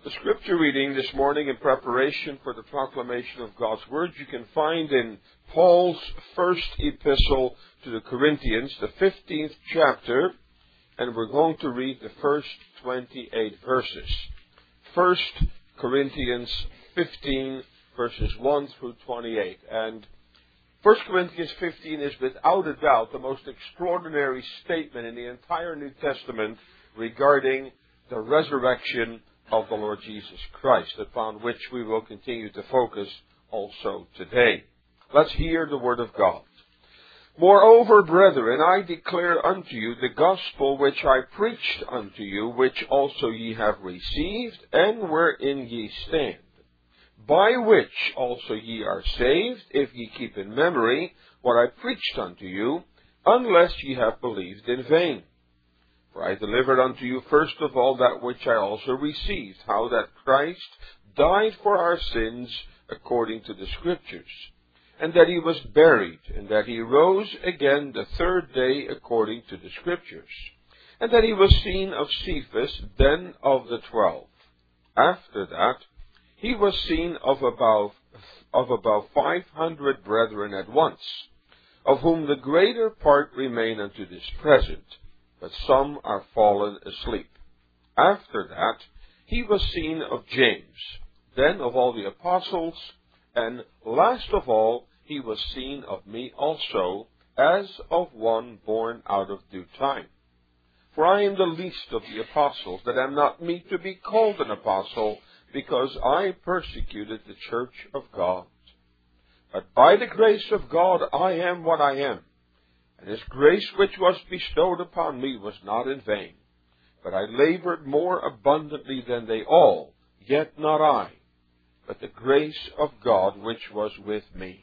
The scripture reading this morning in preparation for the proclamation of God's Word you can find in Paul's first epistle to the Corinthians, the 15th chapter, and we're going to read the first 28 verses. 1 Corinthians 15, verses 1 through 28. And 1 Corinthians 15 is without a doubt the most extraordinary statement in the entire New Testament regarding the resurrection of the Lord Jesus Christ, upon which we will continue to focus also today. Let's hear the word of God. Moreover, brethren, I declare unto you the gospel which I preached unto you, which also ye have received, and wherein ye stand, by which also ye are saved, if ye keep in memory what I preached unto you, unless ye have believed in vain. For I delivered unto you first of all that which I also received, how that Christ died for our sins according to the Scriptures, and that he was buried, and that he rose again the third day according to the Scriptures, and that he was seen of Cephas, then of the 12. After that, he was seen of about 500 brethren at once, of whom the greater part remain unto this present, but some are fallen asleep. After that, he was seen of James, then of all the apostles, and last of all, he was seen of me also, as of one born out of due time. For I am the least of the apostles, that am not meet to be called an apostle, because I persecuted the church of God. But by the grace of God I am what I am. And his grace which was bestowed upon me was not in vain. But I labored more abundantly than they all, yet not I, but the grace of God which was with me.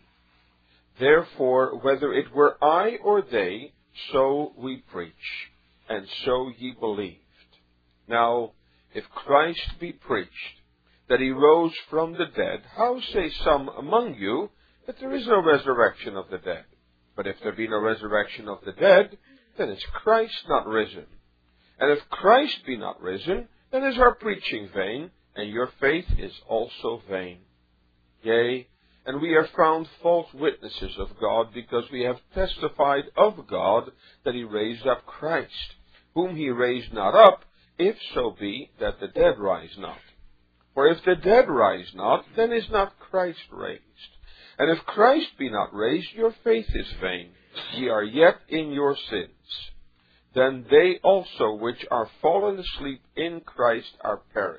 Therefore, whether it were I or they, so we preach, and so ye believed. Now, if Christ be preached, that he rose from the dead, how say some among you that there is no resurrection of the dead? But if there be no resurrection of the dead, then is Christ not risen. And if Christ be not risen, then is our preaching vain, and your faith is also vain. Yea, and we are found false witnesses of God, because we have testified of God that he raised up Christ, whom he raised not up, if so be that the dead rise not. For if the dead rise not, then is not Christ raised. And if Christ be not raised, your faith is vain. Ye are yet in your sins. Then they also which are fallen asleep in Christ are perished.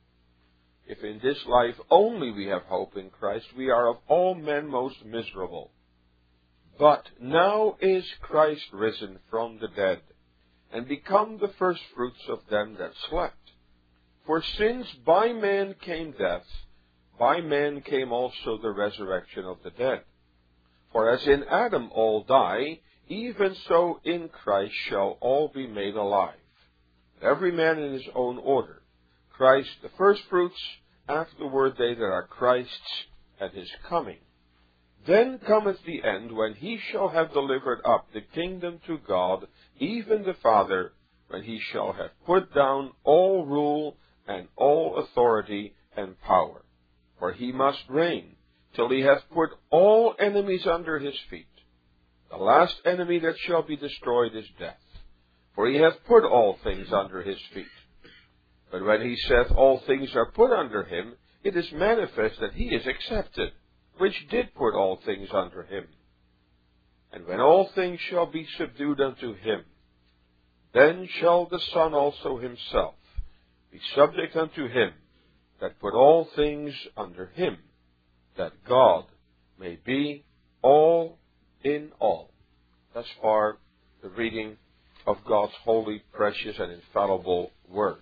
If in this life only we have hope in Christ, we are of all men most miserable. But now is Christ risen from the dead, and become the firstfruits of them that slept. For since by man came death, by man came also the resurrection of the dead. For as in Adam all die, even so in Christ shall all be made alive. Every man in his own order. Christ the firstfruits, afterward they that are Christ's at his coming. Then cometh the end, when he shall have delivered up the kingdom to God, even the Father, when he shall have put down all rule and all authority and power. For he must reign till he hath put all enemies under his feet. The last enemy that shall be destroyed is death. For he hath put all things under his feet. But when he saith all things are put under him, it is manifest that he is accepted, which did put all things under him. And when all things shall be subdued unto him, then shall the Son also himself be subject unto him that put all things under him, that God may be all in all. Thus far, the reading of God's holy, precious, and infallible Word.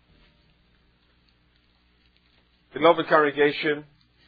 Beloved congregation,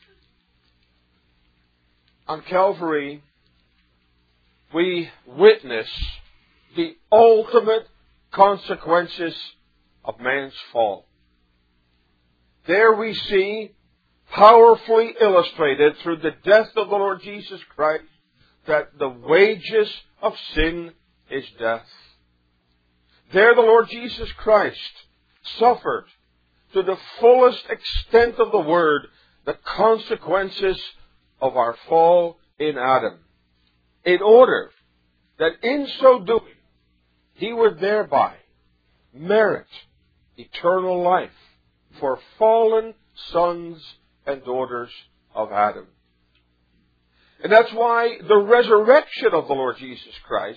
on Calvary, we witness the ultimate consequences of man's fall. There we see, powerfully illustrated through the death of the Lord Jesus Christ, that the wages of sin is death. There the Lord Jesus Christ suffered to the fullest extent of the word the consequences of our fall in Adam, in order that in so doing he would thereby merit eternal life for fallen sons and daughters of Adam. And that's why the resurrection of the Lord Jesus Christ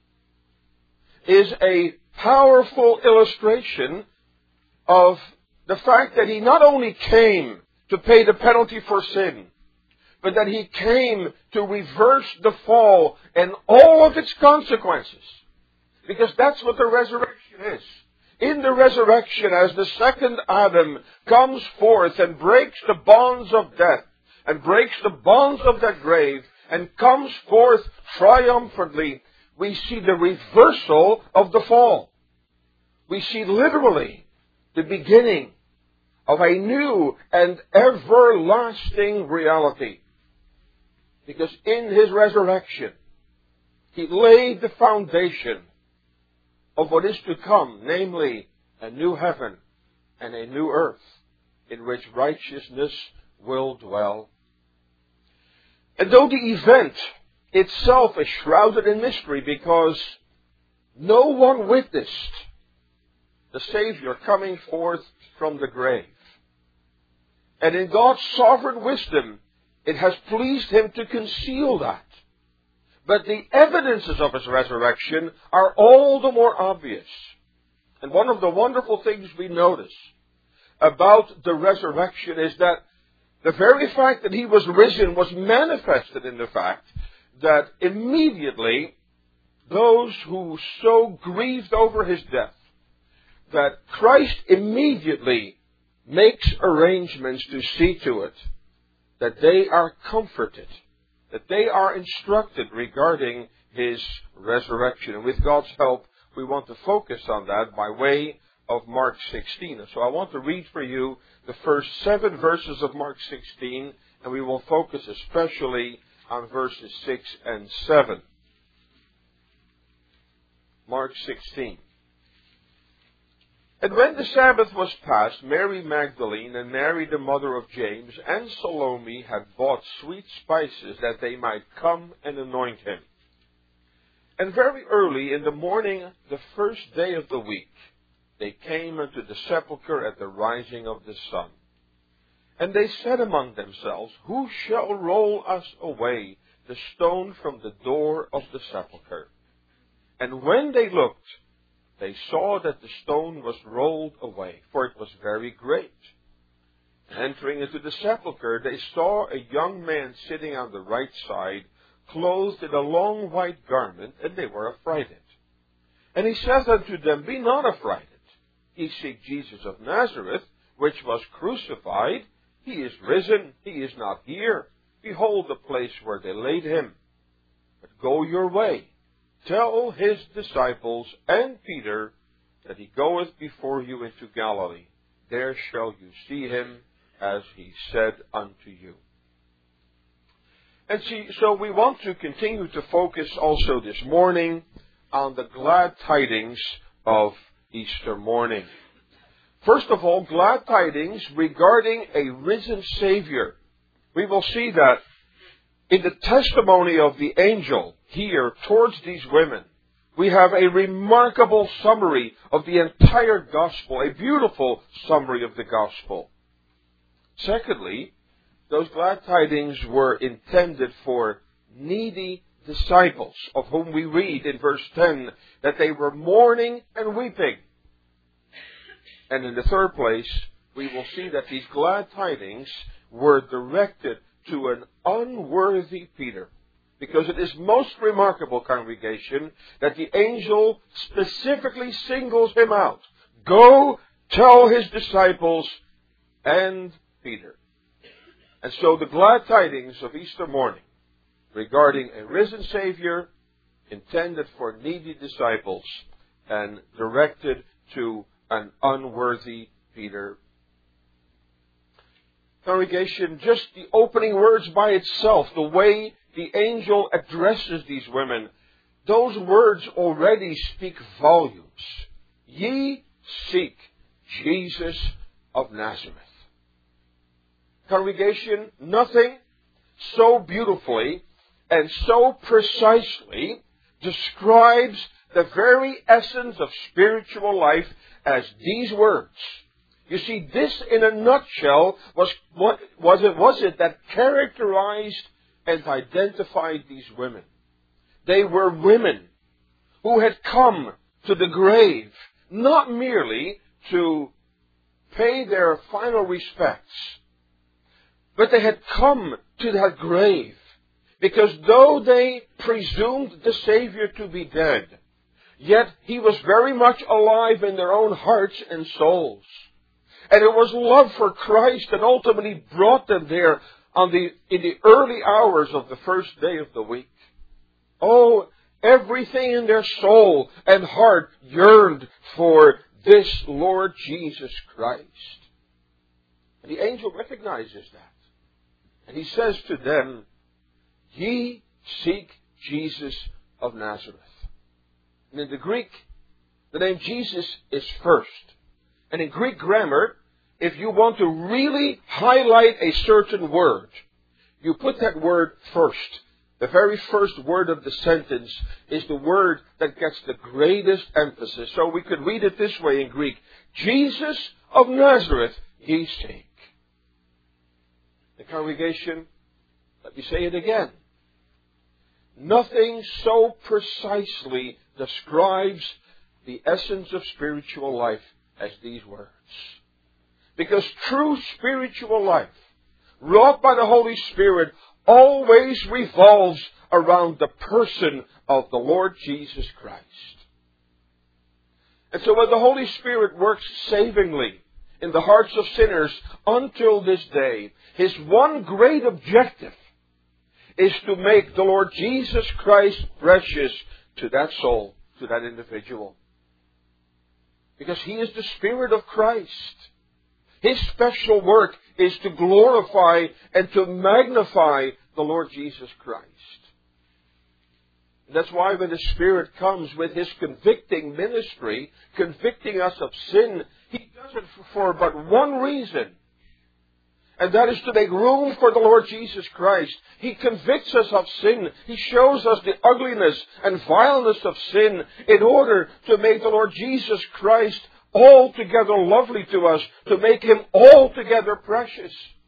is a powerful illustration of the fact that he not only came to pay the penalty for sin, but that he came to reverse the fall and all of its consequences. Because that's what the resurrection is. In the resurrection, as the second Adam comes forth and breaks the bonds of death, and breaks the bonds of that grave, and comes forth triumphantly, we see the reversal of the fall. We see literally the beginning of a new and everlasting reality. Because in his resurrection, he laid the foundation of what is to come, namely a new heaven and a new earth in which righteousness will dwell. And though the event itself is shrouded in mystery because no one witnessed the Savior coming forth from the grave, and in God's sovereign wisdom, it has pleased him to conceal that. But the evidences of his resurrection are all the more obvious. And one of the wonderful things we notice about the resurrection is that the very fact that he was risen was manifested in the fact that immediately those who so grieved over his death, that Christ immediately makes arrangements to see to it that they are comforted, that they are instructed regarding his resurrection. And with God's help, we want to focus on that by way of Mark 16. And so I want to read for you the first 7 verses of Mark 16, and we will focus especially on verses 6 and 7. Mark 16. And when the Sabbath was past, Mary Magdalene and Mary the mother of James and Salome had bought sweet spices that they might come and anoint him. And very early in the morning, the first day of the week, they came unto the sepulchre at the rising of the sun. And they said among themselves, Who shall roll us away the stone from the door of the sepulchre? And when they looked, they saw that the stone was rolled away, for it was very great. Entering into the sepulchre, they saw a young man sitting on the right side, clothed in a long white garment, and they were affrighted. And he saith unto them, Be not affrighted. Ye seek Jesus of Nazareth, which was crucified. He is risen. He is not here. Behold the place where they laid him. But go your way. Tell his disciples and Peter that he goeth before you into Galilee. There shall you see him, as he said unto you. And so we want to continue to focus also this morning on the glad tidings of Easter morning. First of all, glad tidings regarding a risen Savior. We will see that in the testimony of the angel here towards these women, we have a remarkable summary of the entire gospel, a beautiful summary of the gospel. Secondly, those glad tidings were intended for needy disciples, of whom we read in verse 10 that they were mourning and weeping. And in the third place, we will see that these glad tidings were directed to an unworthy Peter. Because it is most remarkable, congregation, that the angel specifically singles him out. Go tell his disciples and Peter. And so the glad tidings of Easter morning regarding a risen Savior, intended for needy disciples and directed to an unworthy Peter. Congregation, just the opening words by itself, the way the angel addresses these women, those words already speak volumes. Ye seek Jesus of Nazareth. Congregation, nothing so beautifully and so precisely describes the very essence of spiritual life as these words. You see, this in a nutshell was it that characterized and identified these women. They were women who had come to the grave not merely to pay their final respects, but they had come to that grave because though they presumed the Savior to be dead, yet He was very much alive in their own hearts and souls. And it was love for Christ that ultimately brought them there in the early hours of the first day of the week. Oh, everything in their soul and heart yearned for this Lord Jesus Christ. And the angel recognizes that. And he says to them, "Ye seek Jesus of Nazareth." And in the Greek, the name Jesus is first. And in Greek grammar, if you want to really highlight a certain word, you put that word first. The very first word of the sentence is the word that gets the greatest emphasis. So we could read it this way in Greek: Jesus of Nazareth, ye seek. The congregation, let me say it again. Nothing so precisely describes the essence of spiritual life as these words. Because true spiritual life, wrought by the Holy Spirit, always revolves around the person of the Lord Jesus Christ. And so when the Holy Spirit works savingly in the hearts of sinners until this day, His one great objective is to make the Lord Jesus Christ precious to that soul, to that individual. Because He is the Spirit of Christ. His special work is to glorify and to magnify the Lord Jesus Christ. And that's why when the Spirit comes with His convicting ministry, convicting us of sin, He does it for but one reason. And that is to make room for the Lord Jesus Christ. He convicts us of sin. He shows us the ugliness and vileness of sin in order to make the Lord Jesus Christ altogether lovely to us, to make Him altogether precious.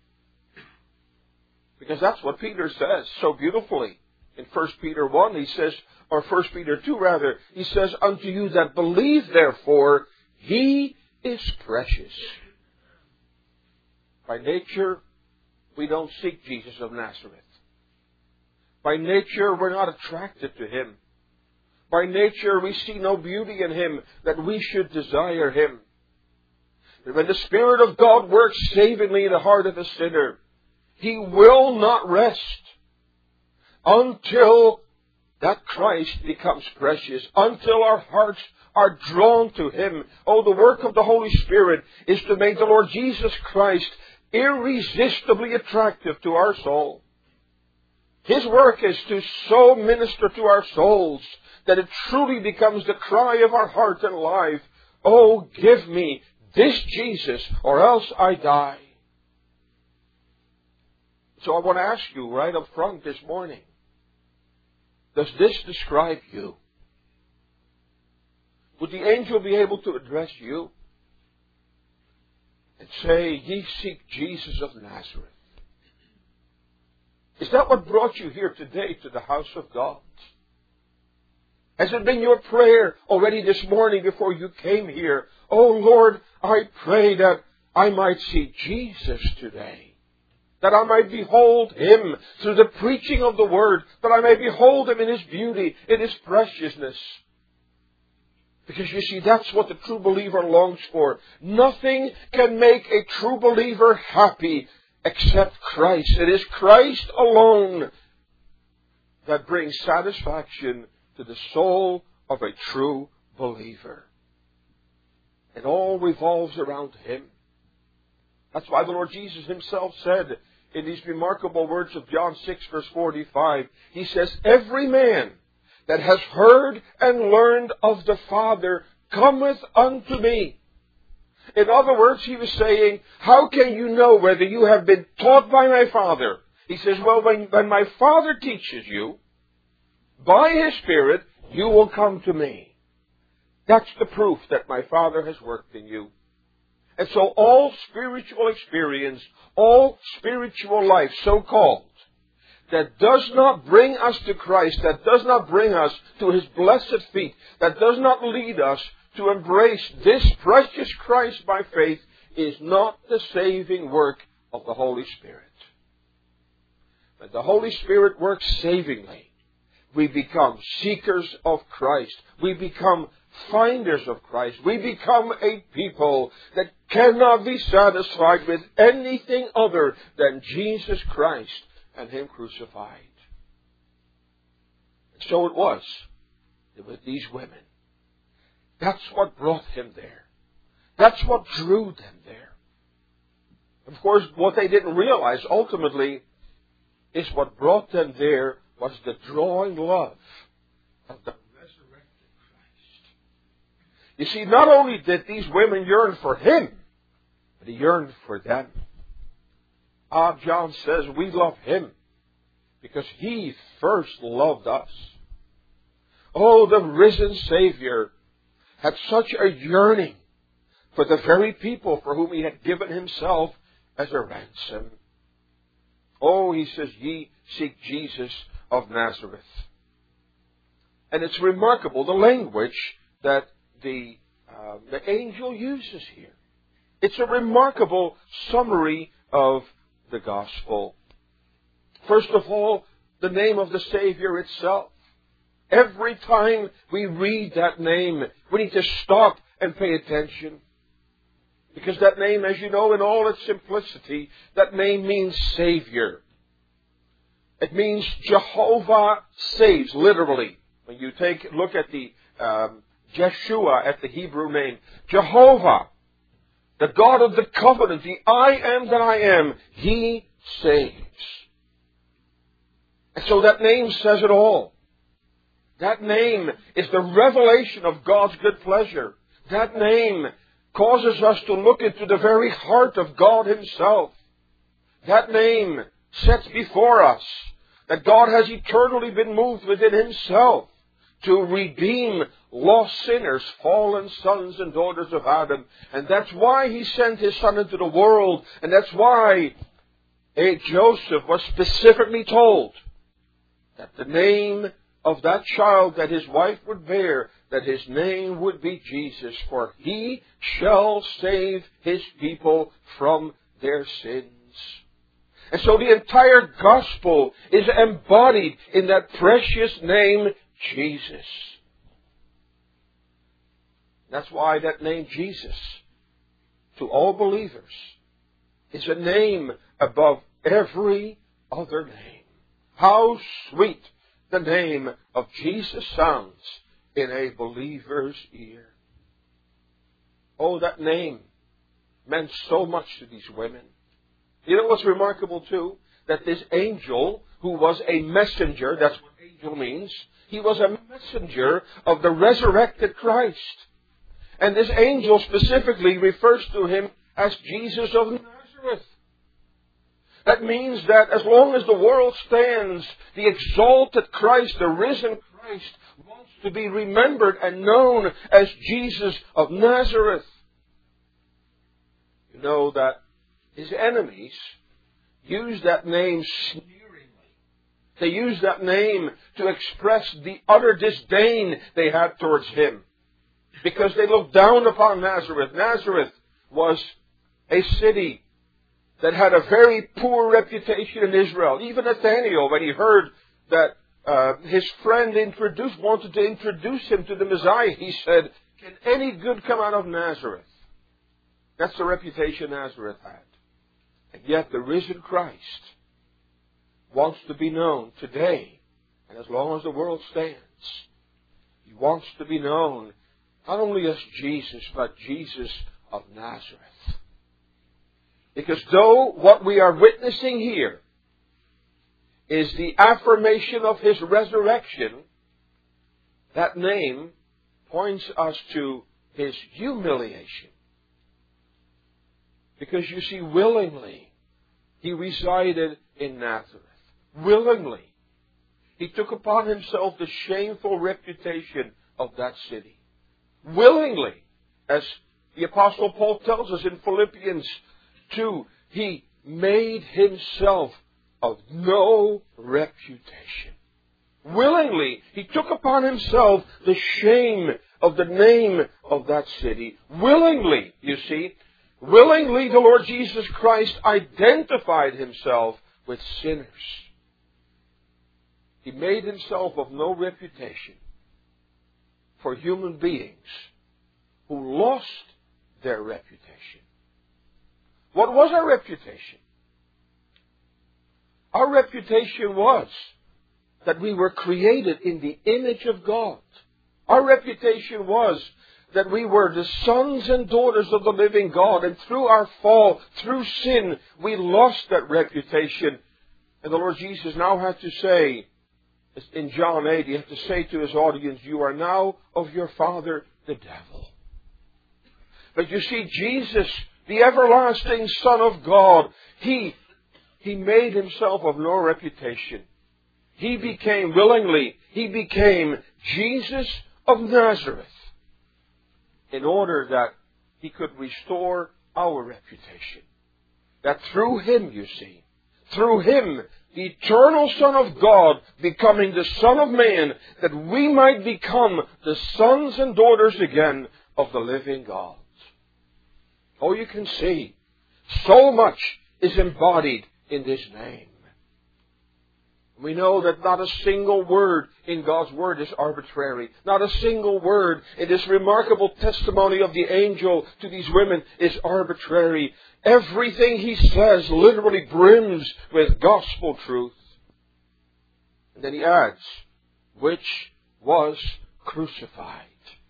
Because that's what Peter says so beautifully. In 1 Peter 1, he says, or 1 Peter 2 rather, he says, "Unto you that believe, therefore, He is precious." By nature, we don't seek Jesus of Nazareth. By nature, we're not attracted to Him. By nature, we see no beauty in Him that we should desire Him. And when the Spirit of God works savingly in the heart of a sinner, He will not rest until that Christ becomes precious, until our hearts are drawn to Him. Oh, the work of the Holy Spirit is to make the Lord Jesus Christ irresistibly attractive to our soul. His work is to so minister to our souls that it truly becomes the cry of our heart and life: "Oh, give me this Jesus, or else I die." So I want to ask you right up front this morning, does this describe you? Would the angel be able to address you and say, "Ye seek Jesus of Nazareth"? Is that what brought you here today to the house of God? Has it been your prayer already this morning before you came here? "Oh Lord, I pray that I might see Jesus today. That I might behold Him through the preaching of the Word. That I may behold Him in His beauty, in His preciousness." Because you see, that's what the true believer longs for. Nothing can make a true believer happy except Christ. It is Christ alone that brings satisfaction to the soul of a true believer. It all revolves around Him. That's why the Lord Jesus Himself said in these remarkable words of John 6 verse 45, He says, "Every man that has heard and learned of the Father cometh unto me. In other words, he was saying, how can you know whether you have been taught by my Father? He says, well, when my Father teaches you, by His Spirit, you will come to me. That's the proof that my Father has worked in you. And so all spiritual experience, all spiritual life, so-called, that does not bring us to Christ, that does not bring us to His blessed feet, that does not lead us to embrace this precious Christ by faith, is not the saving work of the Holy Spirit. When the Holy Spirit works savingly, we become seekers of Christ. We become finders of Christ. We become a people that cannot be satisfied with anything other than Jesus Christ and Him crucified. And so it was with these women. That's what brought Him there. That's what drew them there. Of course, what they didn't realize ultimately is what brought them there was the drawing love of the resurrected Christ. You see, not only did these women yearn for Him, but He yearned for them. John says we love Him because He first loved us. Oh, the risen Savior had such a yearning for the very people for whom He had given Himself as a ransom. Oh, He says, ye seek Jesus of Nazareth. And it's remarkable, the language that the angel uses here. It's a remarkable summary of the gospel. First of all, the name of the Savior itself. Every time we read that name, we need to stop and pay attention. Because that name, as you know, in all its simplicity, that name means Savior. It means Jehovah saves, literally. When you look at the Jeshua, at the Hebrew name, Jehovah, the God of the covenant, the I am that I am, He saves. And so that name says it all. That name is the revelation of God's good pleasure. That name causes us to look into the very heart of God Himself. That name sets before us that God has eternally been moved within Himself to redeem lost sinners, fallen sons and daughters of Adam. And that's why He sent His Son into the world. And that's why Joseph was specifically told that the name of that child that his wife would bear, that his name would be Jesus, for He shall save His people from their sins. And so the entire gospel is embodied in that precious name, Jesus. That's why that name Jesus, to all believers, is a name above every other name. How sweet the name of Jesus sounds in a believer's ear. Oh, that name meant so much to these women. You know what's remarkable too? That this angel, who was a messenger, that's what angel means, he was a messenger of the resurrected Christ. And this angel specifically refers to Him as Jesus of Nazareth. That means that as long as the world stands, the exalted Christ, the risen Christ, wants to be remembered and known as Jesus of Nazareth. You know that His enemies use that name sneeringly. They use that name to express the utter disdain they had towards Him. Because they looked down upon Nazareth. Nazareth was a city that had a very poor reputation in Israel. Even Nathanael, when he heard that his friend wanted to introduce him to the Messiah, he said, "Can any good come out of Nazareth?" That's the reputation Nazareth had. And yet the risen Christ wants to be known today, and as long as the world stands, He wants to be known not only as Jesus, but Jesus of Nazareth. Because though what we are witnessing here is the affirmation of His resurrection, that name points us to His humiliation. Because you see, willingly, He resided in Nazareth. Willingly, He took upon Himself the shameful reputation of that city. Willingly, as the Apostle Paul tells us in Philippians 2, He made Himself of no reputation. Willingly, He took upon Himself the shame of the name of that city. Willingly, you see, willingly the Lord Jesus Christ identified Himself with sinners. He made Himself of no reputation for human beings who lost their reputation. What was our reputation? Our reputation was that we were created in the image of God. Our reputation was that we were the sons and daughters of the living God, and through our fall, through sin, we lost that reputation. And the Lord Jesus now had to say, in John 8, He had to say to His audience, you are now of your father, the devil. But you see, Jesus, the everlasting Son of God, He made Himself of no reputation. He became, willingly, He became Jesus of Nazareth in order that He could restore our reputation. That through Him, you see, through Him, the eternal Son of God, becoming the Son of Man, that we might become the sons and daughters again of the living God. Oh, you can see, so much is embodied in this name. We know that not a single word in God's Word is arbitrary. Not a single word in this remarkable testimony of the angel to these women is arbitrary. Everything He says literally brims with gospel truth. And then He adds, which was crucified.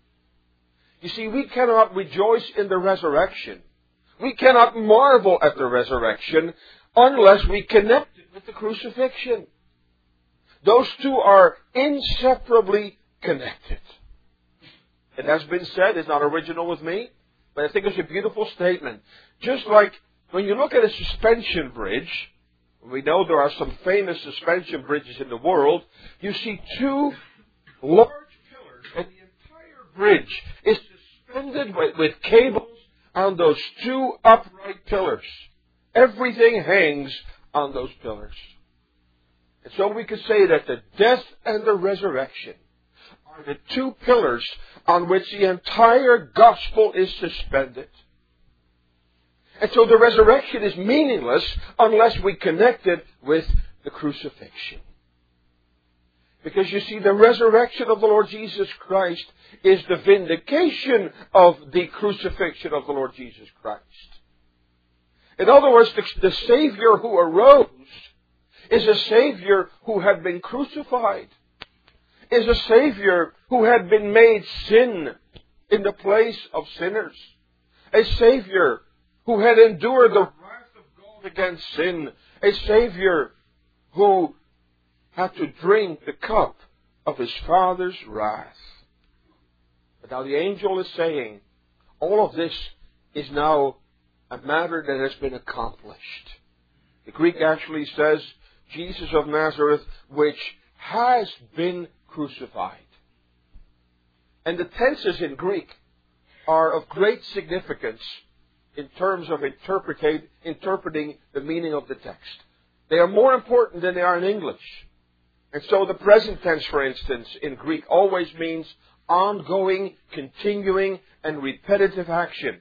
You see, we cannot rejoice in the resurrection. We cannot marvel at the resurrection unless we connect it with the crucifixion. Those two are inseparably connected. It has been said, it's not original with me, but I think it's a beautiful statement. Just like when you look at a suspension bridge, we know there are some famous suspension bridges in the world, you see two large pillars, and the entire bridge is suspended with cables on those two upright pillars. Everything hangs on those pillars. And so we could say that the death and the resurrection are the two pillars on which the entire gospel is suspended. And so the resurrection is meaningless unless we connect it with the crucifixion. Because you see, the resurrection of the Lord Jesus Christ is the vindication of the crucifixion of the Lord Jesus Christ. In other words, the Savior who arose is a Savior who had been crucified, is a Savior who had been made sin in the place of sinners, a Savior who had endured the wrath of God against sin, a Savior who had to drink the cup of His Father's wrath. But now the angel is saying, all of this is now a matter that has been accomplished. The Greek actually says, Jesus of Nazareth, which has been crucified. And the tenses in Greek are of great significance in terms of interpreting the meaning of the text. They are more important than they are in English. And so the present tense, for instance, in Greek always means ongoing, continuing, and repetitive action.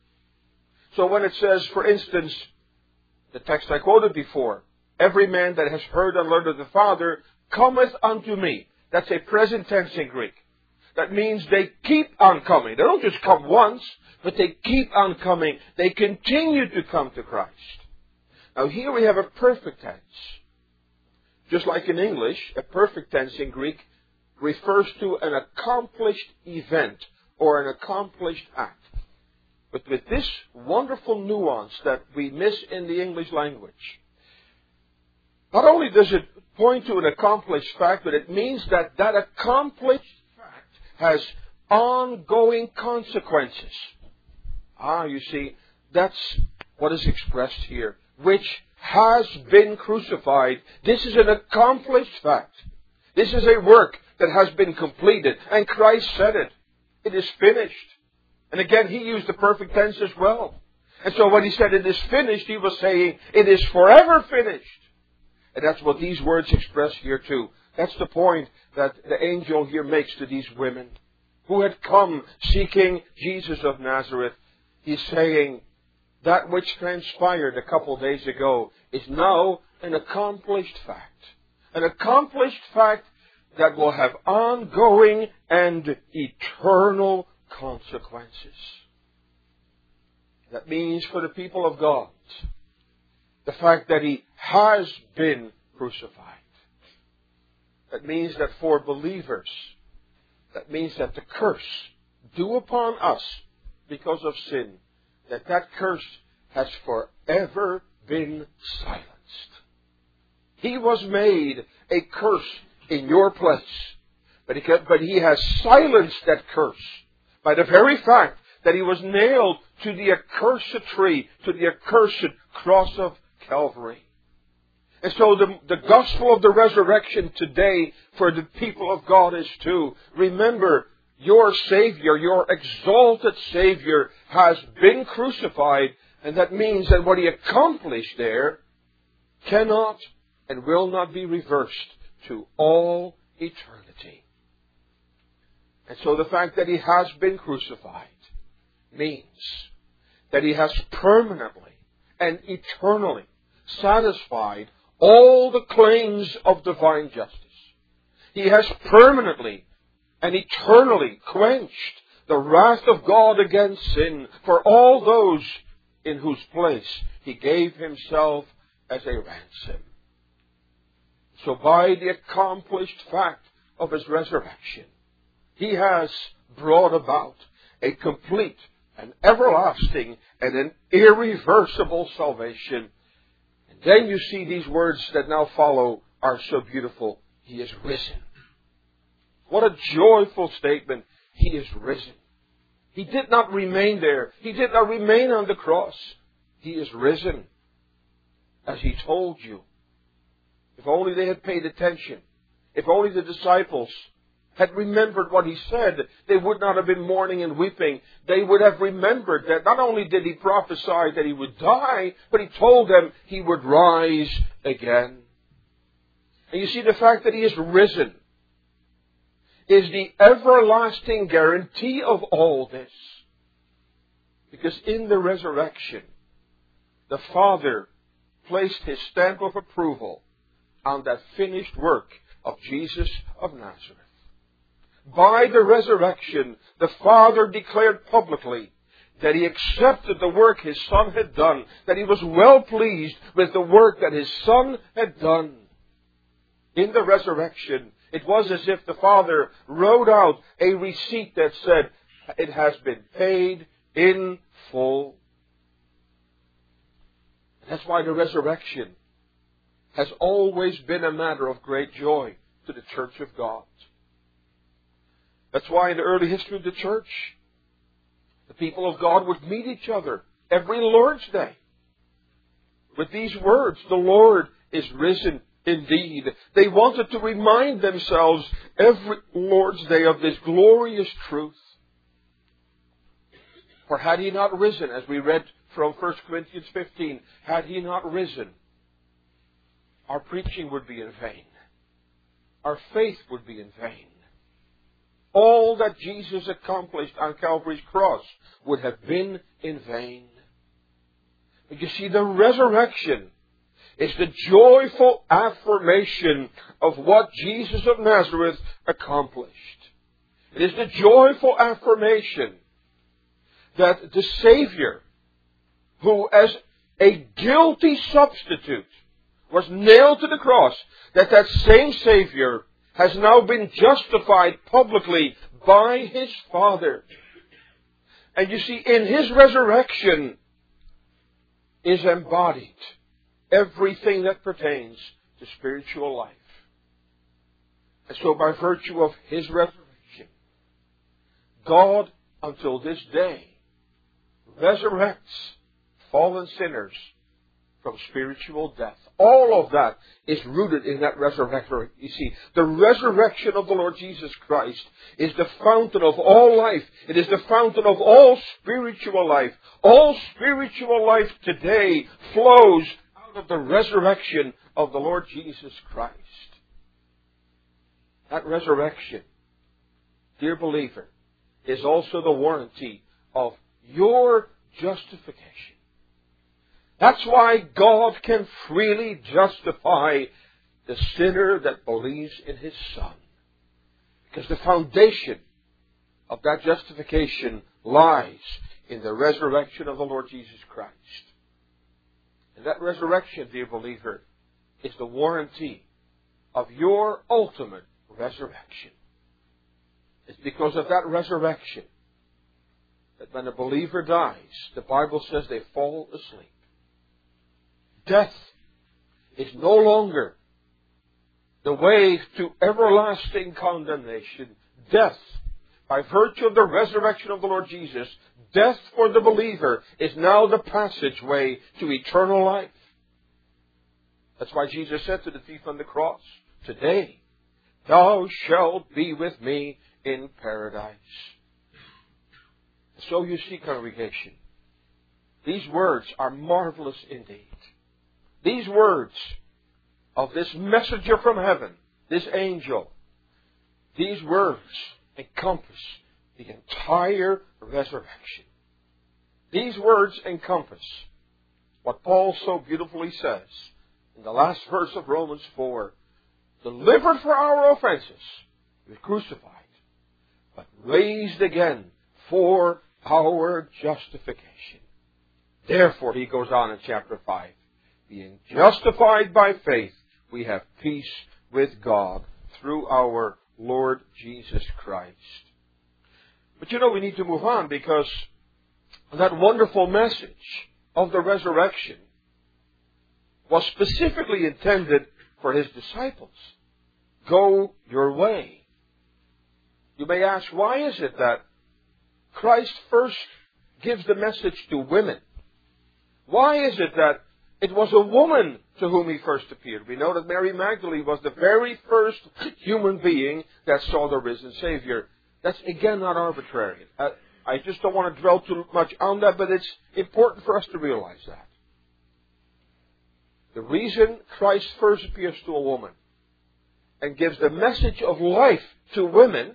So when it says, for instance, the text I quoted before, every man that has heard and learned of the Father cometh unto me. That's a present tense in Greek. That means they keep on coming. They don't just come once, but they keep on coming. They continue to come to Christ. Now here we have a perfect tense. Just like in English, a perfect tense in Greek refers to an accomplished event or an accomplished act. But with this wonderful nuance that we miss in the English language, not only does it point to an accomplished fact, but it means that that accomplished fact has ongoing consequences. You see, that's what is expressed here, which has been crucified. This is an accomplished fact. This is a work that has been completed. And Christ said it. It is finished. And again, He used the perfect tense as well. And so when He said it is finished, He was saying it is forever finished. And that's what these words express here too. That's the point that the angel here makes to these women who had come seeking Jesus of Nazareth. He's saying that which transpired a couple days ago is now an accomplished fact. An accomplished fact that will have ongoing and eternal consequences. That means for the people of God, the fact that He has been crucified. That means that for believers, that means that the curse due upon us because of sin, that curse has forever been silenced. He was made a curse in your place. But He has silenced that curse by the very fact that He was nailed to the accursed tree, to the accursed cross of Calvary. And so the gospel of the resurrection today for the people of God is to remember your Savior, your exalted Savior, has been crucified. And that means that what He accomplished there cannot and will not be reversed to all eternity. And so the fact that He has been crucified means that He has permanently and eternally satisfied all the claims of divine justice. He has permanently and eternally quenched the wrath of God against sin for all those in whose place He gave Himself as a ransom. So by the accomplished fact of His resurrection, He has brought about a complete and everlasting and an irreversible salvation. And then you see these words that now follow are so beautiful. He is risen. What a joyful statement. He is risen. He did not remain there. He did not remain on the cross. He is risen. As He told you. If only they had paid attention. If only the disciples had remembered what He said, they would not have been mourning and weeping. They would have remembered that not only did He prophesy that He would die, but He told them He would rise again. And you see, the fact that He is risen is the everlasting guarantee of all this. Because in the resurrection, the Father placed His stamp of approval on that finished work of Jesus of Nazareth. By the resurrection, the Father declared publicly that He accepted the work His Son had done, that He was well pleased with the work that His Son had done. In the resurrection, it was as if the Father wrote out a receipt that said, it has been paid in full. That's why the resurrection has always been a matter of great joy to the Church of God. That's why in the early history of the church, the people of God would meet each other every Lord's Day with these words, the Lord is risen indeed. They wanted to remind themselves every Lord's Day of this glorious truth. For had He not risen, as we read from 1 Corinthians 15, had He not risen, our preaching would be in vain. Our faith would be in vain. All that Jesus accomplished on Calvary's cross would have been in vain. But you see, the resurrection is the joyful affirmation of what Jesus of Nazareth accomplished. It is the joyful affirmation that the Savior, who as a guilty substitute was nailed to the cross, that same Savior has now been justified publicly by His Father. And you see, in His resurrection is embodied everything that pertains to spiritual life. And so by virtue of His resurrection, God, until this day, resurrects fallen sinners from spiritual death. All of that is rooted in that resurrection. You see, the resurrection of the Lord Jesus Christ is the fountain of all life. It is the fountain of all spiritual life. All spiritual life today flows out of the resurrection of the Lord Jesus Christ. That resurrection, dear believer, is also the warranty of your justification. That's why God can freely justify the sinner that believes in His Son. Because the foundation of that justification lies in the resurrection of the Lord Jesus Christ. And that resurrection, dear believer, is the warranty of your ultimate resurrection. It's because of that resurrection that when a believer dies, the Bible says they fall asleep. Death is no longer the way to everlasting condemnation. Death, by virtue of the resurrection of the Lord Jesus, death for the believer is now the passageway to eternal life. That's why Jesus said to the thief on the cross, "Today thou shalt be with me in paradise." So you see, congregation, these words are marvelous indeed. These words of this messenger from heaven, this angel, these words encompass the entire resurrection. These words encompass what Paul so beautifully says in the last verse of Romans 4. Delivered for our offenses, He was crucified, but raised again for our justification. Therefore, he goes on in chapter 5, being justified by faith, we have peace with God through our Lord Jesus Christ. But we need to move on, because that wonderful message of the resurrection was specifically intended for His disciples. Go your way. You may ask, why is it that Christ first gives the message to women? Why is it that it was a woman to whom He first appeared? We know that Mary Magdalene was the very first human being that saw the risen Savior. That's again not arbitrary. I just don't want to dwell too much on that, but it's important for us to realize that. The reason Christ first appears to a woman and gives the message of life to women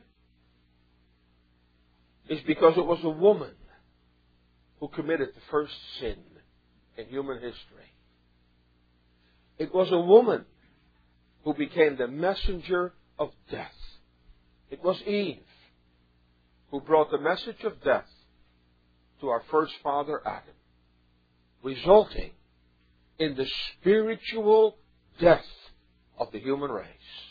is because it was a woman who committed the first sin in human history. It was a woman who became the messenger of death. It was Eve who brought the message of death to our first father Adam, resulting in the spiritual death of the human race.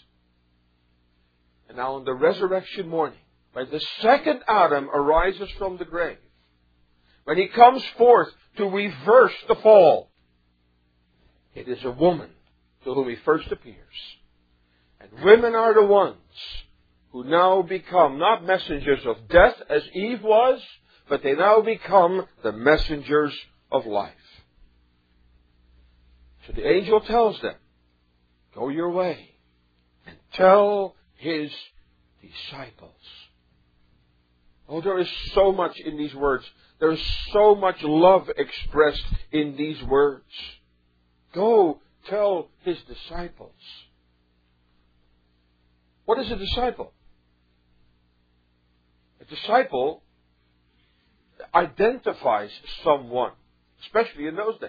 And now on the resurrection morning, when the second Adam arises from the grave, when he comes forth to reverse the fall, it is a woman to whom he first appears. And women are the ones who now become not messengers of death as Eve was, but they now become the messengers of life. So the angel tells them, go your way and tell His disciples. Oh, there is so much in these words. There is so much love expressed in these words. Go tell His disciples. What is a disciple? A disciple identifies someone, especially in those days.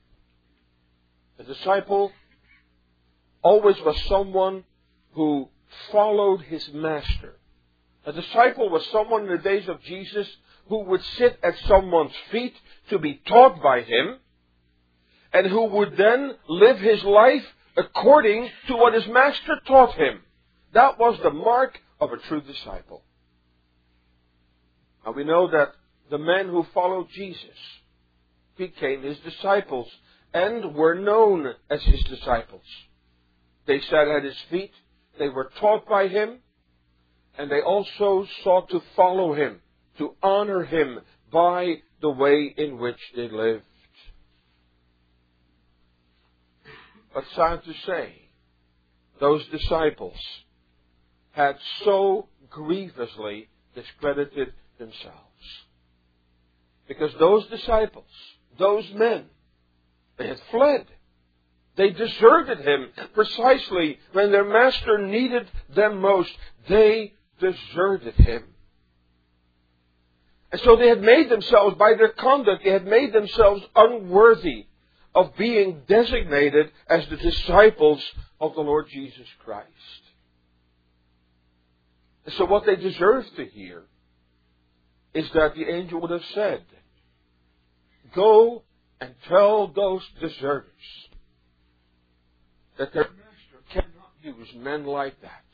A disciple always was someone who followed his master. A disciple was someone in the days of Jesus who would sit at someone's feet to be taught by him, and who would then live his life according to what his master taught him. That was the mark of a true disciple. Now we know that the men who followed Jesus became His disciples and were known as His disciples. They sat at His feet, they were taught by Him, and they also sought to follow Him, to honor Him by the way in which they lived. But sad to say, those disciples had so grievously discredited themselves. Because those disciples, those men, they had fled. They deserted Him precisely when their Master needed them most. They deserted Him. And so they had made themselves, by their conduct, they had made themselves unworthy of being designated as the disciples of the Lord Jesus Christ. And so what they deserve to hear is that the angel would have said, "Go and tell those deserters that their Master cannot use men like that.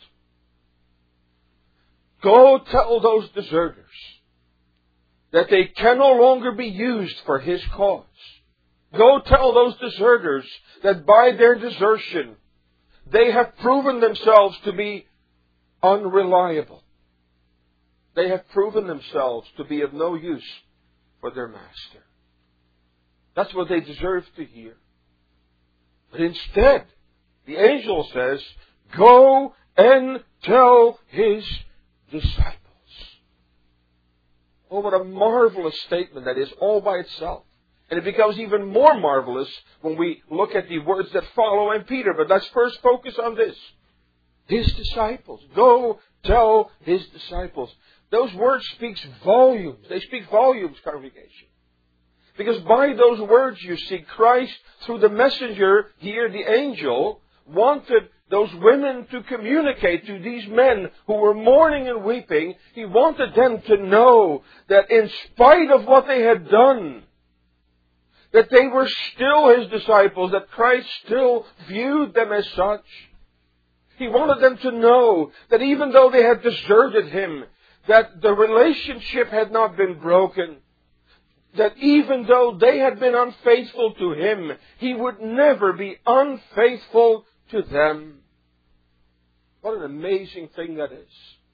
Go tell those deserters that they can no longer be used for His cause. Go tell those deserters that by their desertion they have proven themselves to be unreliable. They have proven themselves to be of no use for their Master." That's what they deserve to hear. But instead, the angel says, "Go and tell His disciples." Oh, what a marvelous statement that is all by itself. And it becomes even more marvelous when we look at the words that follow in Peter. But let's first focus on this. His disciples. Go tell His disciples. Those words speak volumes. They speak volumes, congregation. Because by those words, you see, Christ, through the messenger here, the angel, wanted those women to communicate to these men who were mourning and weeping. He wanted them to know that in spite of what they had done, that they were still His disciples, that Christ still viewed them as such. He wanted them to know that even though they had deserted Him, that the relationship had not been broken. That even though they had been unfaithful to Him, He would never be unfaithful to them. What an amazing thing that is.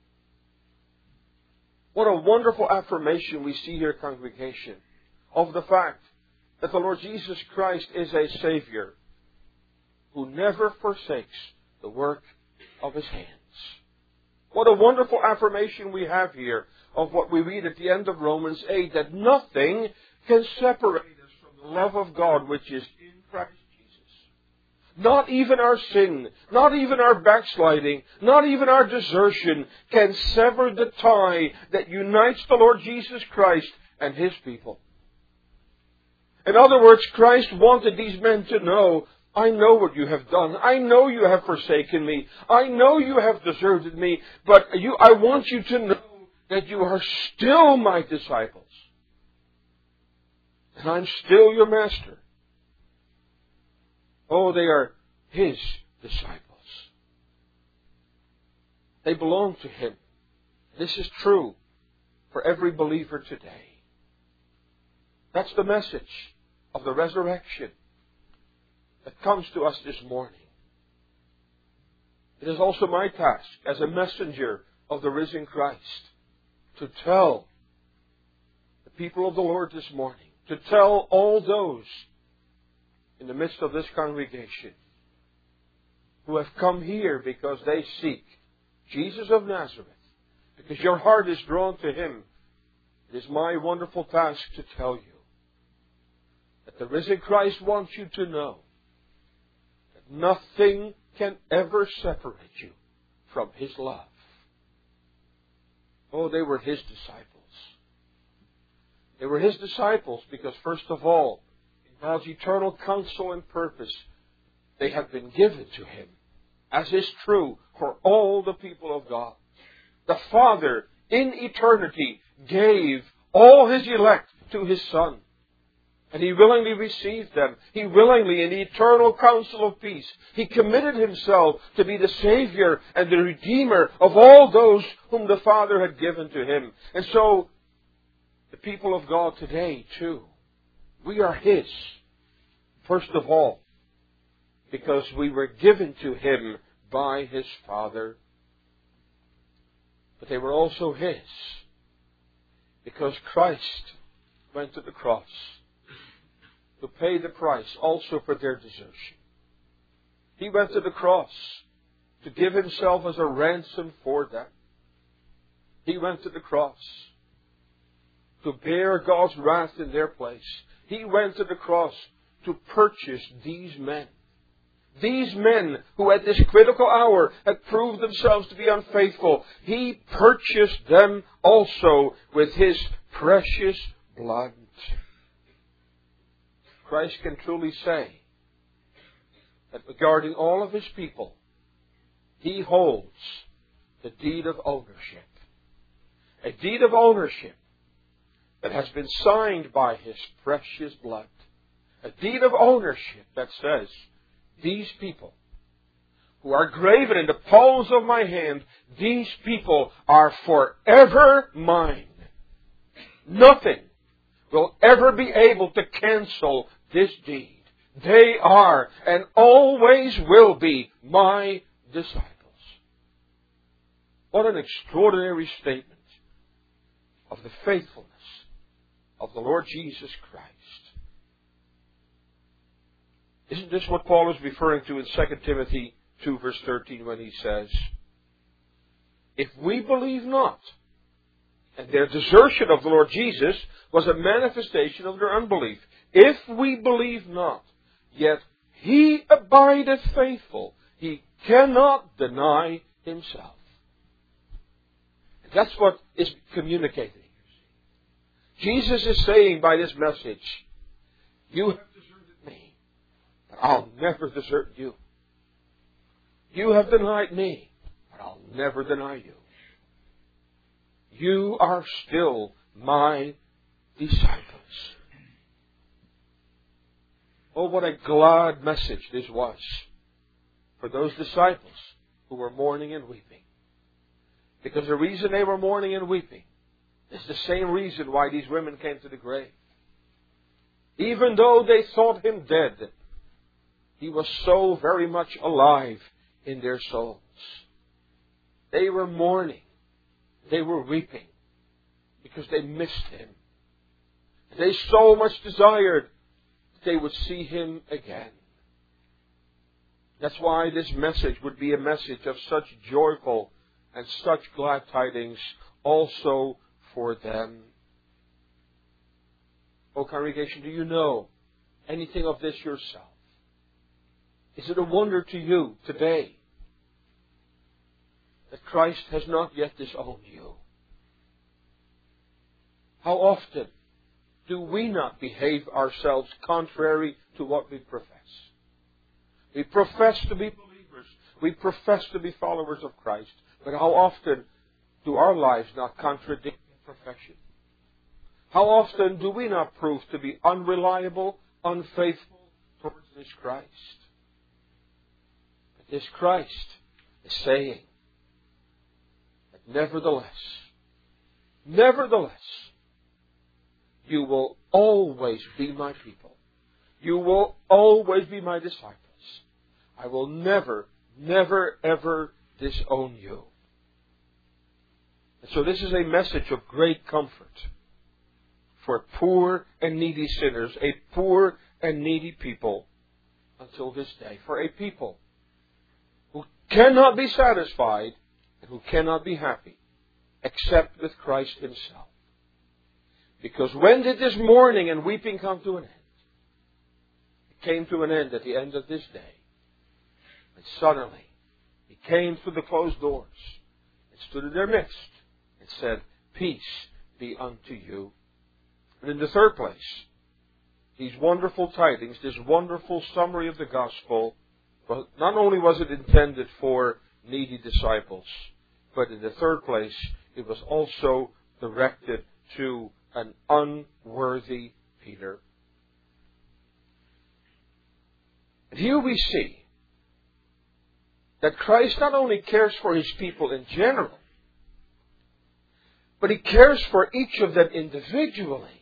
What a wonderful affirmation we see here, congregation, of the fact that the Lord Jesus Christ is a Savior who never forsakes the work of His hands. What a wonderful affirmation we have here of what we read at the end of Romans 8, that nothing can separate us from the love of God which is in Christ Jesus. Not even our sin, not even our backsliding, not even our desertion can sever the tie that unites the Lord Jesus Christ and His people. In other words, Christ wanted these men to know, I know what you have done. I know you have forsaken me. I know you have deserted me. But I want you to know that you are still my disciples. And I'm still your Master. Oh, they are His disciples. They belong to Him. This is true for every believer today. That's the message of the resurrection that comes to us this morning. It is also my task as a messenger of the risen Christ to tell the people of the Lord this morning, to tell all those in the midst of this congregation who have come here because they seek Jesus of Nazareth, because your heart is drawn to Him. It is my wonderful task to tell you that the risen Christ wants you to know that nothing can ever separate you from His love. Oh, they were His disciples. They were His disciples because, first of all, in God's eternal counsel and purpose, they have been given to Him, as is true for all the people of God. The Father, in eternity, gave all His elect to His Son. And He willingly received them. He willingly, in the eternal counsel of peace, He committed Himself to be the Savior and the Redeemer of all those whom the Father had given to Him. And so, the people of God today, too, we are His. First of all, because we were given to Him by His Father. But they were also His, because Christ went to the cross to pay the price also for their desertion. He went to the cross to give Himself as a ransom for them. He went to the cross to bear God's wrath in their place. He went to the cross to purchase these men. These men who at this critical hour had proved themselves to be unfaithful. He purchased them also with His precious blood. Christ can truly say that regarding all of His people, He holds the deed of ownership. A deed of ownership that has been signed by His precious blood. A deed of ownership that says, these people who are graven in the palms of my hand, these people are forever mine. Nothing will ever be able to cancel this deed. They are and always will be my disciples. What an extraordinary statement of the faithfulness of the Lord Jesus Christ. Isn't this what Paul is referring to in 2 Timothy 2 verse 13 when he says, if we believe not, and their desertion of the Lord Jesus was a manifestation of their unbelief. If we believe not, yet He abideth faithful. He cannot deny Himself. That's what is communicated. Jesus is saying by this message, you have deserted me, but I'll never desert you. You have denied me, but I'll never deny you. You are still my disciples. Oh, what a glad message this was for those disciples who were mourning and weeping. Because the reason they were mourning and weeping is the same reason why these women came to the grave. Even though they thought Him dead, He was so very much alive in their souls. They were mourning. They were weeping because they missed Him. They so much desired that they would see Him again. That's why this message would be a message of such joyful and such glad tidings also for them. Oh, congregation, do you know anything of this yourself? Is it a wonder to you today that Christ has not yet disowned you? How often do we not behave ourselves contrary to what we profess? We profess to be believers. We profess to be followers of Christ. But how often do our lives not contradict that profession? How often do we not prove to be unreliable, unfaithful towards this Christ? But this Christ is saying that nevertheless, you will always be my people. You will always be my disciples. I will never, ever disown you. And so this is a message of great comfort for poor and needy sinners, a poor and needy people until this day. For a people who cannot be satisfied and who cannot be happy except with Christ Himself. Because when did this mourning and weeping come to an end? It came to an end at the end of this day. And suddenly, He came through the closed doors and stood in their midst and said, peace be unto you. And in the third place, these wonderful tidings, this wonderful summary of the gospel, but not only was it intended for needy disciples, but in the third place, it was also directed to an unworthy Peter. And here we see that Christ not only cares for His people in general, but He cares for each of them individually.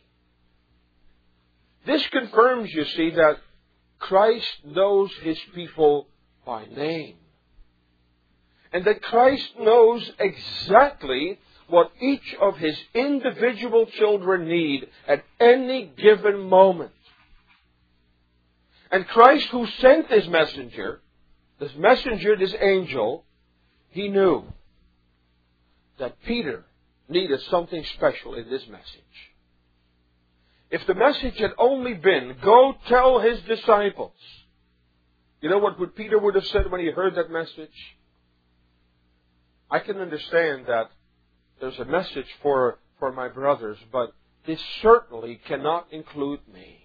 This confirms, you see, that Christ knows His people by name. And that Christ knows exactly what each of His individual children need at any given moment. And Christ, who sent His messenger, this messenger, this angel, he knew that Peter needed something special in this message. If the message had only been, go tell his disciples, you know what Peter would have said when he heard that message? I can understand that there's a message for my brothers, but this certainly cannot include me.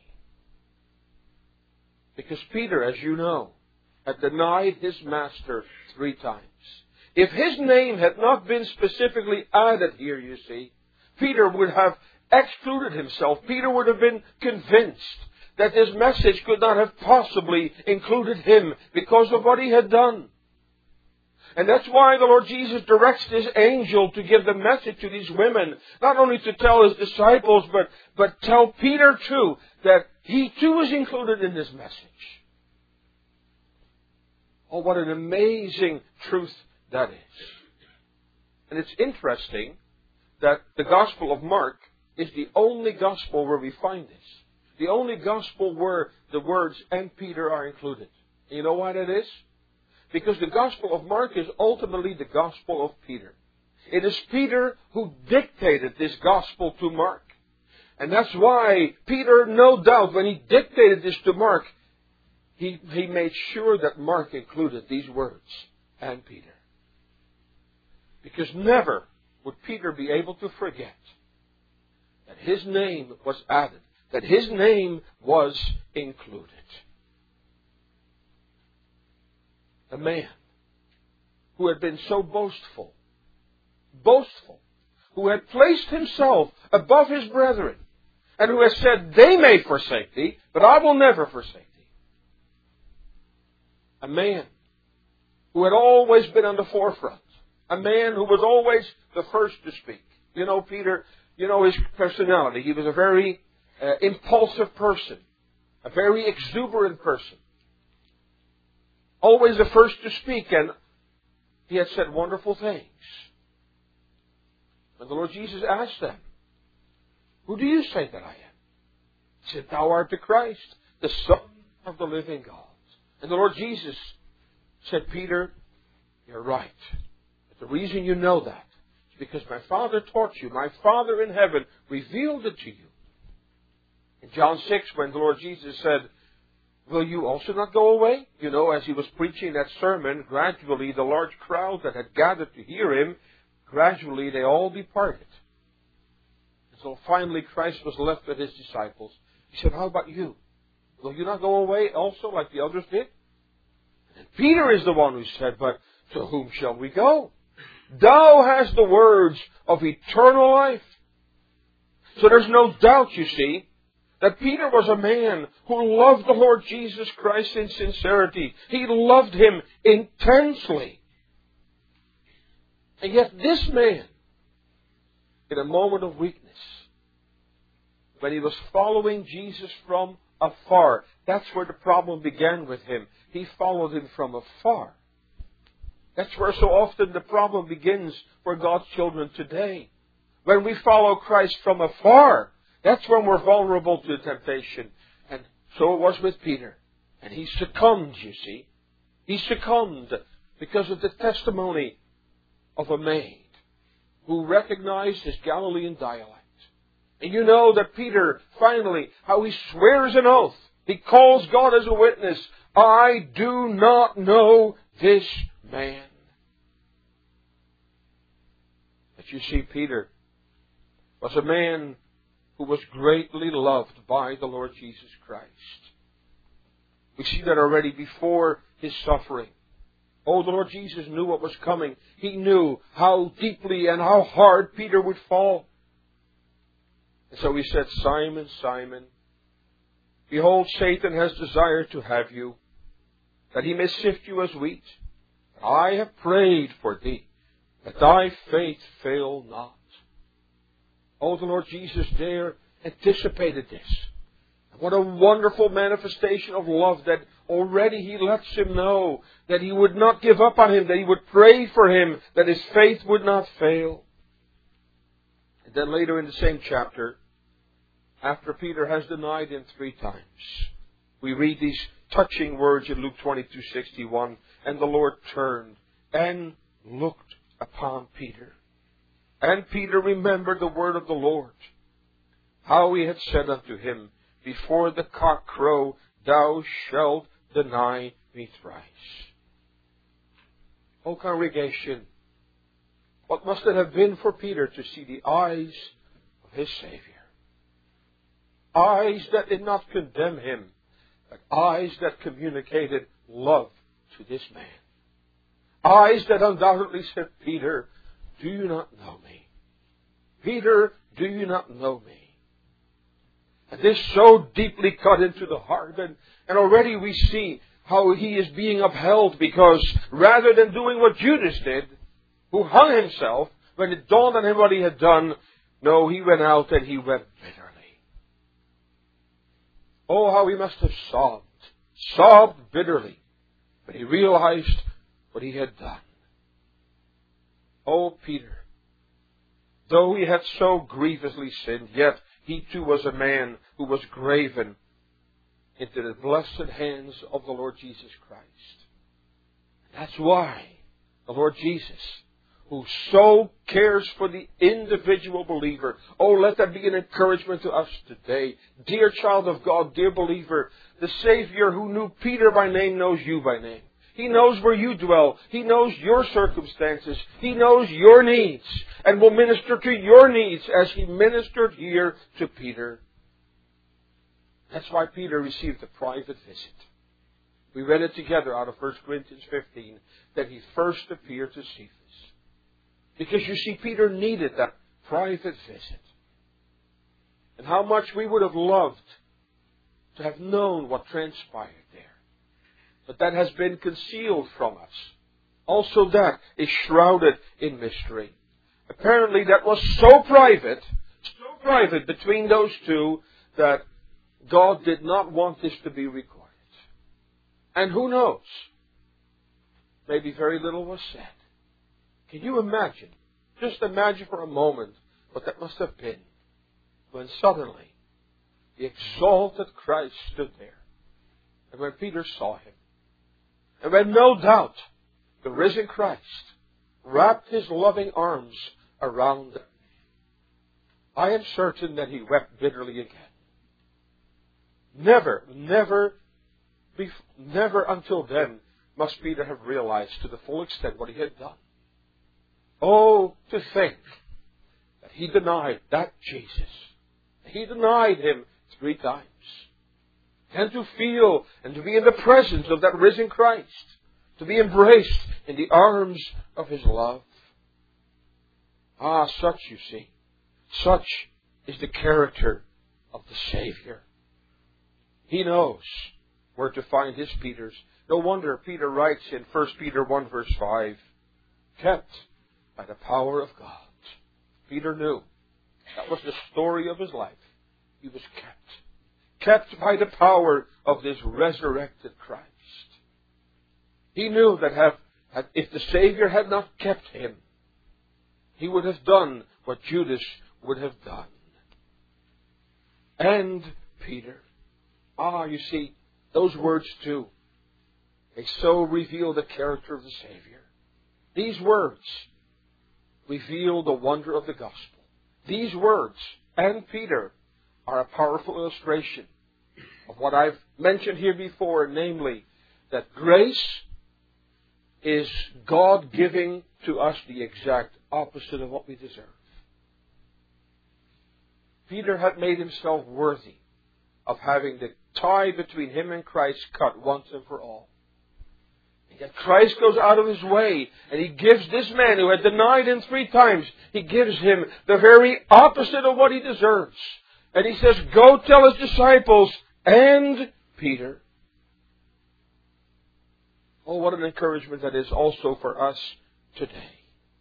Because Peter, as you know, had denied his master 3 times. If his name had not been specifically added here, you see, Peter would have excluded himself. Peter would have been convinced that this message could not have possibly included him because of what he had done. And that's why the Lord Jesus directs this angel to give the message to these women, not only to tell his disciples, but tell Peter too, that he too is included in this message. Oh, what an amazing truth that is. And it's interesting that the Gospel of Mark is the only Gospel where we find this. The only Gospel where the words "and Peter" are included. And you know why that is? Because the Gospel of Mark is ultimately the Gospel of Peter. It is Peter who dictated this Gospel to Mark. And that's why Peter, no doubt, when he dictated this to Mark, he made sure that Mark included these words, "and Peter." Because never would Peter be able to forget that his name was added, that his name was included. A man who had been so boastful, who had placed himself above his brethren, and who has said, "They may forsake thee, but I will never forsake thee." A man who had always been on the forefront. A man who was always the first to speak. You know, Peter, you know his personality. He was a very impulsive person. A very exuberant person. Always the first to speak, and he had said wonderful things. When the Lord Jesus asked them, "Who do you say that I am?" He said, "Thou art the Christ, the Son of the living God." And the Lord Jesus said, "Peter, you're right. But the reason you know that is because my Father taught you. My Father in heaven revealed it to you." In John 6, when the Lord Jesus said, "Will you also not go away?" You know, as he was preaching that sermon, gradually the large crowd that had gathered to hear him, gradually they all departed. And so finally Christ was left with his disciples. He said, "How about you? Will you not go away also like the others did?" And Peter is the one who said, "But to whom shall we go? Thou hast the words of eternal life." So there's no doubt, you see, that Peter was a man who loved the Lord Jesus Christ in sincerity. He loved Him intensely. And yet this man, in a moment of weakness, when he was following Jesus from afar, that's where the problem began with him. He followed Him from afar. That's where so often the problem begins for God's children today. When we follow Christ from afar, that's when we're vulnerable to temptation. And so it was with Peter. And he succumbed, you see. He succumbed because of the testimony of a maid who recognized his Galilean dialect. And you know that Peter, finally, how he swears an oath. He calls God as a witness. "I do not know this man." But you see, Peter was a man who was greatly loved by the Lord Jesus Christ. We see that already before His suffering. Oh, the Lord Jesus knew what was coming. He knew how deeply and how hard Peter would fall. And so He said, "Simon, Simon, behold, Satan has desired to have you, that he may sift you as wheat. But I have prayed for thee, that thy faith fail not." Oh, the Lord Jesus there anticipated this. And what a wonderful manifestation of love that already He lets him know that he would not give up on him, that he would pray for him, that his faith would not fail. And then later in the same chapter, after Peter has denied Him 3 times, we read these touching words in Luke 22:61. And the Lord turned and looked upon Peter. And Peter remembered the word of the Lord, how he had said unto him, Before the cock crow, thou shalt deny me thrice. O congregation, what must it have been for Peter to see the eyes of his Savior? Eyes that did not condemn him, but eyes that communicated love to this man. Eyes that undoubtedly said, Peter, do you not know me? Peter, do you not know me? And this so deeply cut into the heart. And already we see how he is being upheld, because rather than doing what Judas did, who hung himself when it dawned on him what he had done, no, he went out and he wept bitterly. Oh, how he must have sobbed bitterly, when he realized what he had done. Oh, Peter, though he had so grievously sinned, yet he too was a man who was graven into the blessed hands of the Lord Jesus Christ. That's why the Lord Jesus, who so cares for the individual believer, oh, let that be an encouragement to us today. Dear child of God, dear believer, the Savior who knew Peter by name knows you by name. He knows where you dwell. He knows your circumstances. He knows your needs and will minister to your needs as He ministered here to Peter. That's why Peter received a private visit. We read it together out of 1 Corinthians 15, that he first appeared to Cephas. Because you see, Peter needed that private visit. And how much we would have loved to have known what transpired there. But that has been concealed from us. Also that is shrouded in mystery. Apparently that was so private between those two, that God did not want this to be recorded. And who knows? Maybe very little was said. Can you imagine? Just imagine for a moment what that must have been when suddenly the exalted Christ stood there. And when Peter saw Him, and when no doubt the risen Christ wrapped His loving arms around them, I am certain that he wept bitterly again. Never until then must Peter have realized to the full extent what he had done. Oh, to think that he denied that Jesus. He denied Him 3 times. And to feel and to be in the presence of that risen Christ. To be embraced in the arms of His love. Such, you see, such is the character of the Savior. He knows where to find His Peters. No wonder Peter writes in 1 Peter 1 verse 5, kept by the power of God. Peter knew. That was the story of his life. He was kept by the power of this resurrected Christ. He knew that if the Savior had not kept him, he would have done what Judas would have done. And Peter, you see, those words too, they so reveal the character of the Savior. These words reveal the wonder of the gospel. These words and Peter are a powerful illustration of what I've mentioned here before, namely, that grace is God giving to us the exact opposite of what we deserve. Peter had made himself worthy of having the tie between him and Christ cut once and for all. And yet Christ goes out of His way and He gives this man who had denied Him 3 times, He gives him the very opposite of what he deserves. And He says, go tell His disciples and Peter. Oh, what an encouragement that is also for us today.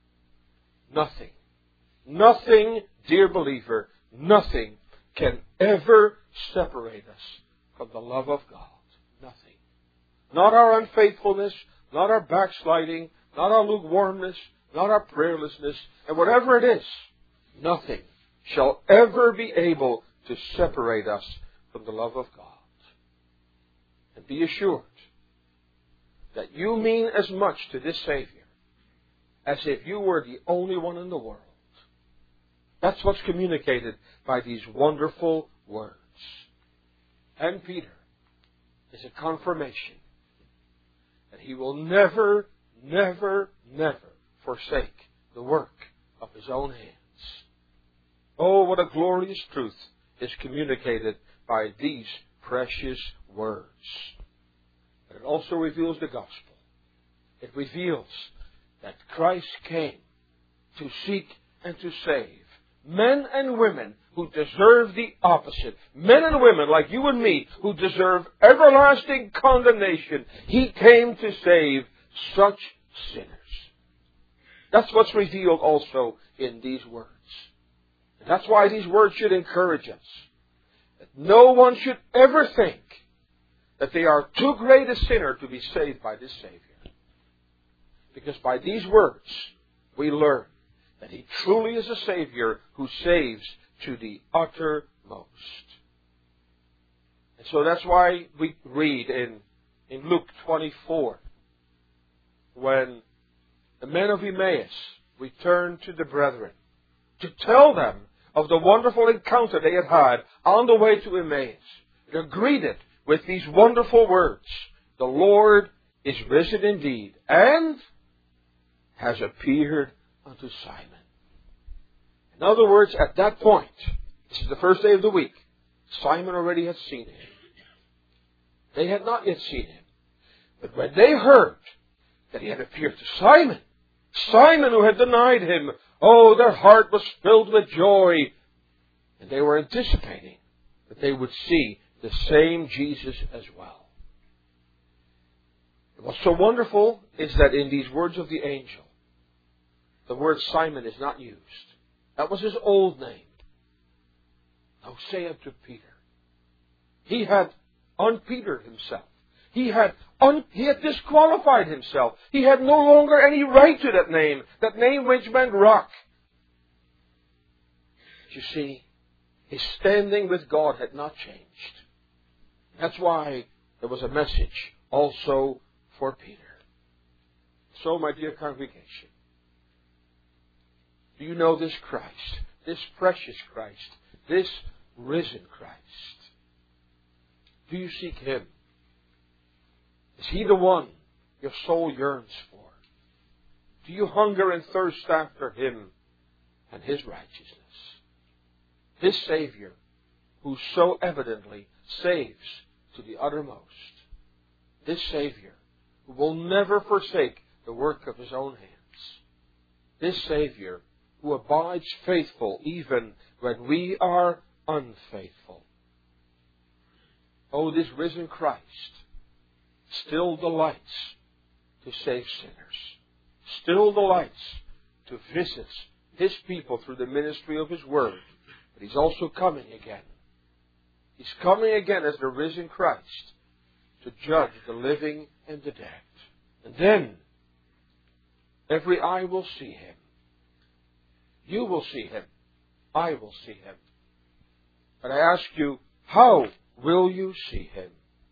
Nothing, dear believer, nothing can ever separate us from the love of God. Nothing. Not our unfaithfulness, not our backsliding, not our lukewarmness, not our prayerlessness, and whatever it is, nothing shall ever be able to separate us from the love of God. And be assured that you mean as much to this Savior as if you were the only one in the world. That's what's communicated by these wonderful words. And Peter is a confirmation that he will never, never, never forsake the work of his own hands. Oh, what a glorious truth is communicated by these precious words. But it also reveals the gospel. It reveals that Christ came to seek and to save men and women who deserve the opposite. Men and women like you and me who deserve everlasting condemnation. He came to save such sinners. That's what's revealed also in these words. And that's why these words should encourage us. That no one should ever think that they are too great a sinner to be saved by this Savior. Because by these words, we learn that He truly is a Savior who saves to the uttermost. And so that's why we read in Luke 24, when the men of Emmaus returned to the brethren to tell them of the wonderful encounter they had had on the way to Emmaus. They're greeted with these wonderful words. The Lord is risen indeed and has appeared unto Simon. In other words, at that point, this is the first day of the week, Simon already had seen Him. They had not yet seen Him. But when they heard that He had appeared to Simon, Simon who had denied Him, oh, their heart was filled with joy. And they were anticipating that they would see the same Jesus as well. What's so wonderful is that in these words of the angel, the word Simon is not used. That was his old name. Now say unto Peter. He had unpetered himself. He had disqualified himself. He had no longer any right to that name which meant rock. But you see, his standing with God had not changed. That's why there was a message also for Peter. So, my dear congregation, do you know this Christ, this precious Christ, this risen Christ? Do you seek Him? Is He the one your soul yearns for? Do you hunger and thirst after Him and His righteousness? This Savior who so evidently saves to the uttermost. This Savior who will never forsake the work of His own hands. This Savior who abides faithful even when we are unfaithful. Oh, this risen Christ still delights to save sinners. Still delights to visit His people through the ministry of His Word. But He's also coming again. He's coming again as the risen Christ to judge the living and the dead. And then every eye will see Him. You will see Him. I will see Him. But I ask you, how will you see Him?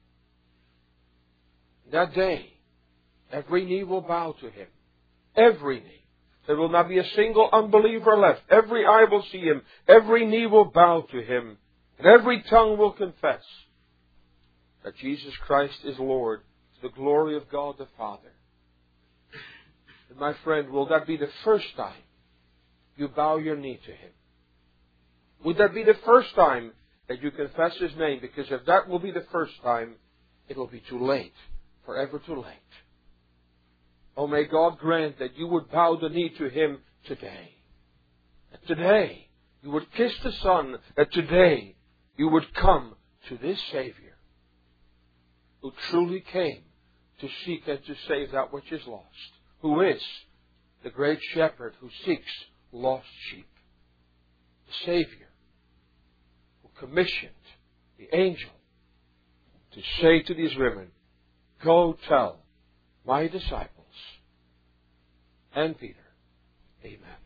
That day, every knee will bow to Him. Every knee. There will not be a single unbeliever left. Every eye will see Him. Every knee will bow to Him. And every tongue will confess that Jesus Christ is Lord to the glory of God the Father. And my friend, will that be the first time you bow your knee to Him? Would that be the first time that you confess His name? Because if that will be the first time, it will be too late. Forever too late. Oh, may God grant that you would bow the knee to Him today. That today you would kiss the Son. That today you would come to this Savior who truly came to seek and to save that which is lost. Who is the great shepherd who seeks lost sheep. The Savior who commissioned the angel to say to these women, go tell my disciples and Peter. Amen.